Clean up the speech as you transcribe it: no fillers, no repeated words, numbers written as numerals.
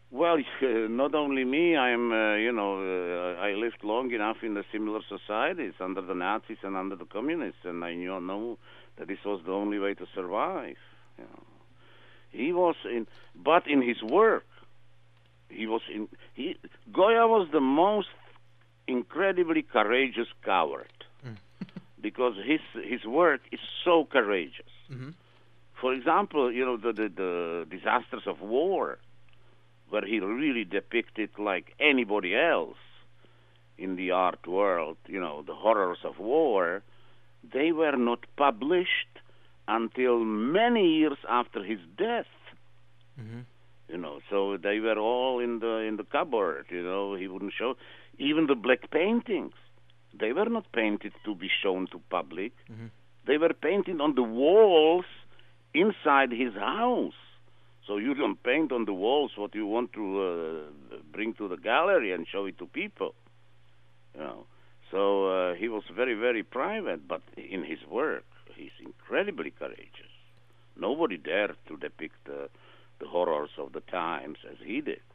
Well, not only me. I lived long enough in the similar societies under the Nazis and under the communists, and I know that this was the only way to survive. You know. He was in, but in his work, he was in. He Goya was the most incredibly courageous coward Mm. because his work is so courageous. Mm-hmm. For example, the disasters of war, where he really depicted like anybody else in the art world, the horrors of war, they were not published until many years after his death. Mm-hmm. So they were all in the cupboard. He wouldn't show even the black paintings. They were not painted to be shown to public. Mm-hmm. They were painted on the walls inside his house. So you don't paint on the walls what you want to bring to the gallery and show it to people. You know. So he was very, very private, but in his work, he's incredibly courageous. Nobody dared to depict the horrors of the times as he did.